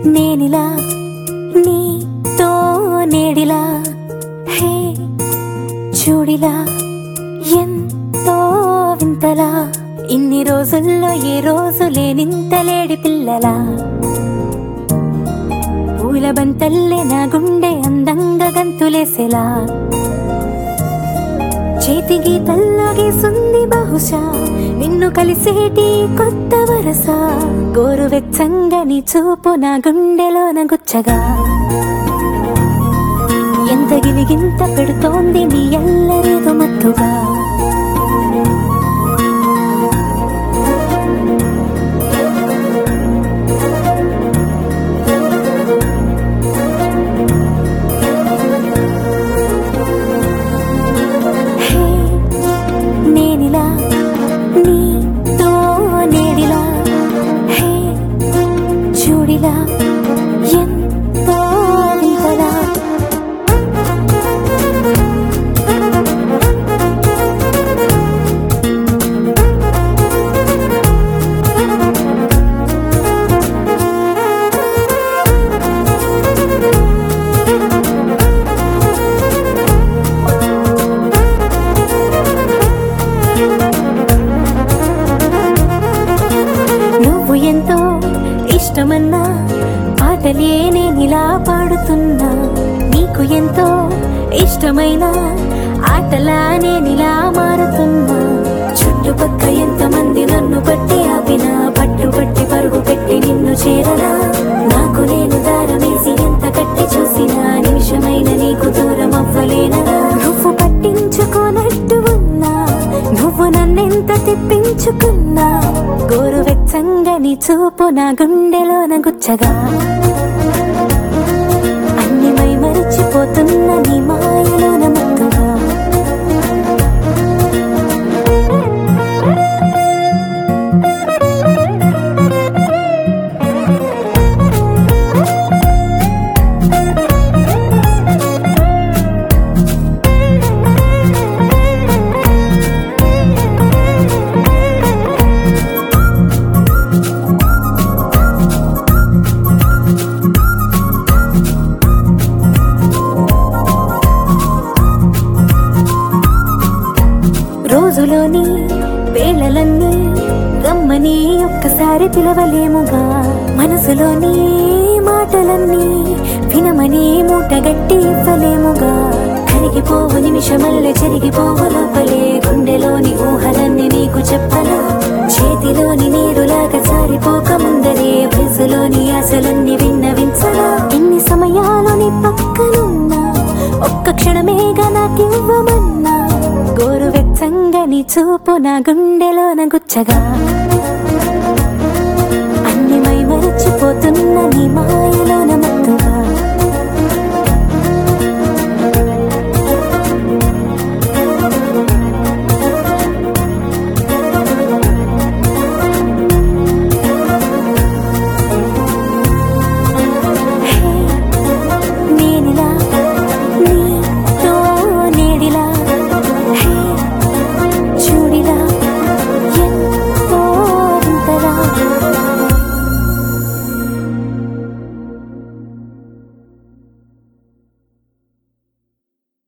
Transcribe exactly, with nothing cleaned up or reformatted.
నేనిలా నీతో నేడిలా హే చూడిలా ఎంతో వింతలా ఇన్ని రోజుల్లో ఏ రోజు లేనింత లేడి పిల్లలా పూల బంతల్లే నా గుండె అందంగా గంతులేసేలా చేతి గీతల్లో గీసుంది బహుశా నిన్ను కలిసేటి కొత్త వరస గోరువెచ్చంగా నీ చూపు నా గుండెలోన గుచ్చగా ఎంత గిలిగింత పెడుతోంది నీ ఎల్లరేదో మత్తుగా చూడిలా ఎంతో వింతలా నువ్వు ఎంతో ఇష్టమన్నా పాటలే నేనిలా పాడుతున్నా నీకు ఎంతో ఇష్టమైన ఆటలా నేనిలా మారుతున్నా చుట్టుపక్క ఎంతమంది నన్ను పట్టి ఆపినా పట్టుబట్టి పరుగు పెట్టి నిన్ను చేరనా నాకు నేను దారమేసి ఎంత కట్టి చూసినా నిమిషమైన నీకు దూరం అవ్వలేనగా నువ్వు పట్టించుకోనట్టు ఉన్నా నువ్వు నన్నెంత తిప్పించుకున్నా గోరువెచ్చంగా నీ చూపు నా గుండెలోన గుచ్చగా అన్ని మై మరిచిపోతున్న నీ మాయలోన మత్తుగా రోజులోని వేళలన్నీ గమ్మని ఒక్కసారి పిలవలేముగా మనసులోని మాటలన్నీ వినమని మూటగట్టి ఇవ్వలేముగా కరిగిపోవు నిమిషమల్లె చెరిగిపోవు లోపలే గుండెలోని ఊహలన్నీ నీకు చెప్పనా చేతిలోని నీరులాగా జారిపోక ముందరే వయసులోని ఆశలన్నీ విన్నవించనా ఎన్ని సమయాలు నీ పక్కనున్నా ఒక్క క్షణమేగా నాకివ్వమన్నా గోరువెచ్చంగా నీ చూపు నా గుండెలోన గుచ్చగా